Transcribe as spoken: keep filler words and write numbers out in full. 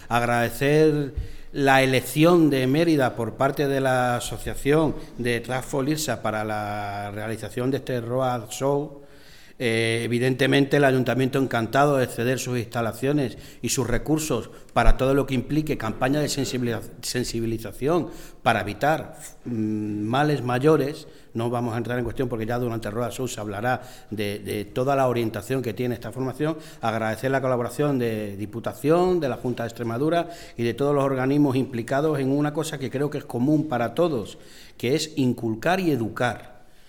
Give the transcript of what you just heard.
Agradecer la elección de Mérida por parte de la asociación de Trasfol Irsa para la realización de este road show. Eh, evidentemente el Ayuntamiento encantado de ceder sus instalaciones y sus recursos para todo lo que implique campaña de sensibilización para evitar mmm, males mayores. No vamos a entrar en cuestión porque ya durante el Road Show se hablará de, de toda la orientación que tiene esta formación. Agradecer la colaboración de Diputación, de la Junta de Extremadura y de todos los organismos implicados en una cosa que creo que es común para todos, que es inculcar y educar.